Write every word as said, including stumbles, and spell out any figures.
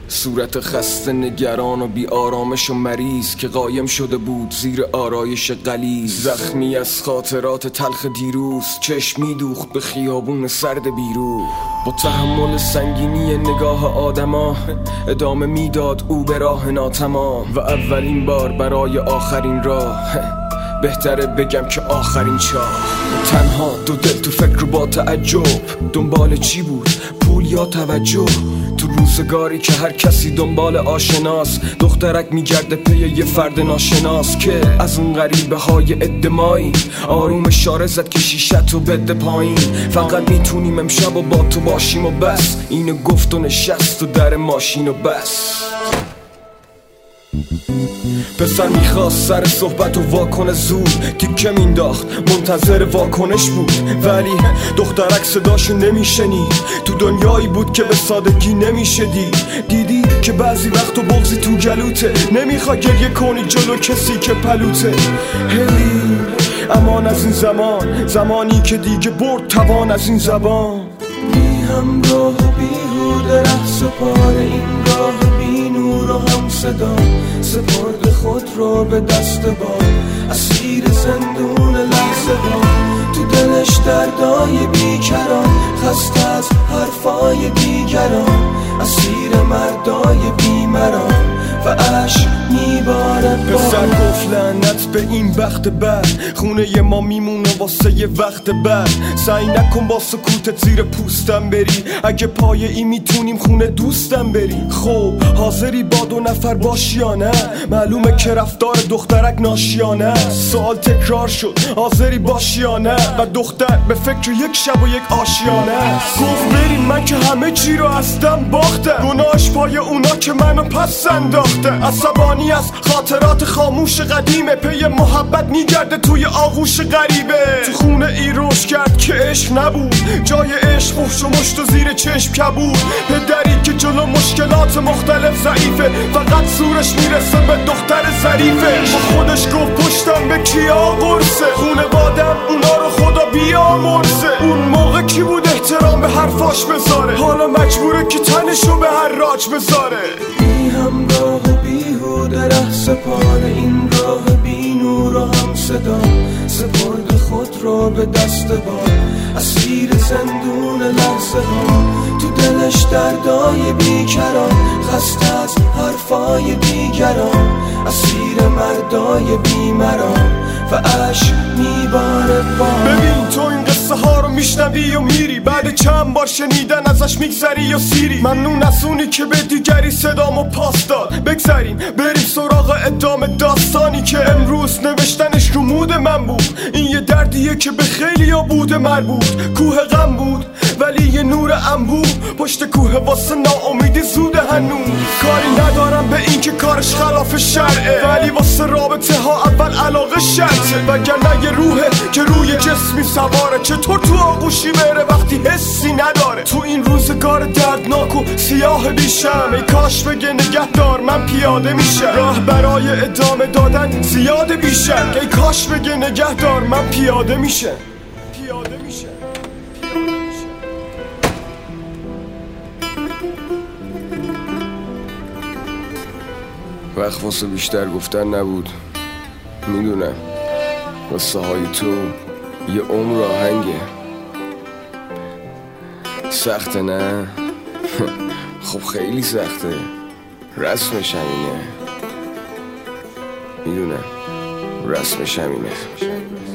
صورت خسته نگران و بی آرامش و مریض که قایم شده بود زیر آرایش غلیظ. زخمی از خاطرات تلخ دیروز، چشم میدوخت به خیابون سرد بیروح. با تحمل سنگینی نگاه آدما ادامه میداد او به راه ناتمام. و اولین بار برای آخرین راه بهتره بگم که آخرین چاه. تنها دو دل تو فکر و با تعجب، دنبال چی بود؟ پول یا توجه؟ تو روزگاری که هر کسی دنبال آشناس، دخترک میگرده پی یه فرد ناشناس که از اون غریبه های ادمایی. آروم اشاره زد که شیشتو بده پایین، فقط میتونیم امشب و با تو باشیم و بس. اینو گفت و نشست و در ماشین و بس. پسر میخواست سر صحبت و واکنه زود تیکه مینداخت، منتظر واکنش بود. ولی دخترک صداشو نمیشنید. تو دنیایی بود که به سادگی نمیشه دید. دیدی که بعضی وقت و بغضی تو گلوته، نمیخواد گریه کنی جلو کسی که پلوته. هی امان از این زمان، زمانی که دیگه برد توان از این زبان. بی همراه و بیهوده ره سپار این راه، بی نور و هم صدا سپرد خود رو به دست با. اسیر زندون لحظه ها، تو دلش دردای بیکران، خسته از حرفای دیگران. اسیر مردای بیمران و عشق میباره. پسر گفت لعنت به این بخت بد، خونه ما میمونه واسه یه وقت بعد. سعی نکن با سکوتت زیر پوستم بری، اگه پای ای میتونیم خونه دوستم بری. خب حاضری با دو نفر باشی یا نه؟ معلومه که رفتار دخترک ناشیانه. سوال تکرار شد حاضری باشی یا نه؟ و دختر به فکر یک شب و یک آشیانه. گفت بریم من که همه چی رو هستم باختم، گناهش پای اونا که منو پس انداختم. عصبانی از خاطرات خاموش قدیمه، پی محبت میگرده توی آغوش غریبه. تو خونه ای روش کرد که عشق نبود، جای عشق فحش و مشت و زیر چشم کبود. پدری که جلو مشکلات مختلف ضعیفه، فقط زورش میرسه به دختر ظریفه. با خودش گفت پشتم به کیا قرصه، خونوادم اونا رو خدا بیامرزه. اون موقع کی بود احترام به حرفاش بذاره، حالا مجبوره که تنشو به هر راج بذاره. بی همراه و بیهوده ره سپار این راه، بی نور و هم صدا سپرد خود رو به دست باد. اسیر زندون لحظه ها، تو دلش دردای بیکران، خسته از حرفای دیگران. اسیر مردای بیمران و عشق میباره با. ببین تو این قصه ها رو میشنوی و میری، بعد چند بار شنیدن ازش میگذری و سیری. ممنون از اونی که به دیگری صدامو پاس داد. بگذریم بریم سراغ ادامه داستانی که امروز نوشتنش رو مود من بود. این یه دردیه که به خیلی ها بوده مربوط. کوه غم بود ولی یه نور انبوه، پشت کوه واسه ناامیدی زوده هنوز. کاری ندارم به این که کارش خلاف شرعه، ولی واسه رابطه ها اول علاقه شرطه. وگرنه یه روحه که روی جسمی سواره، چطور تو آغوشی بره وقتی حسی نداره؟ تو این روزگار دردناک و سیاه بیشم، ای کاش بگه نگهدار من پیاده میشم. راه برای ادامه دادن زیاده بیشم، ای کاش بگه نگهدار من پیاده میشم. پیاده میشم. وقت واسه بیشتر گفتن نبود، میدونم واسه های تو یه عمر آهنگه. سخته نه؟ خب خیلی سخته، رسمش همینه. میدونم رسمش همینه.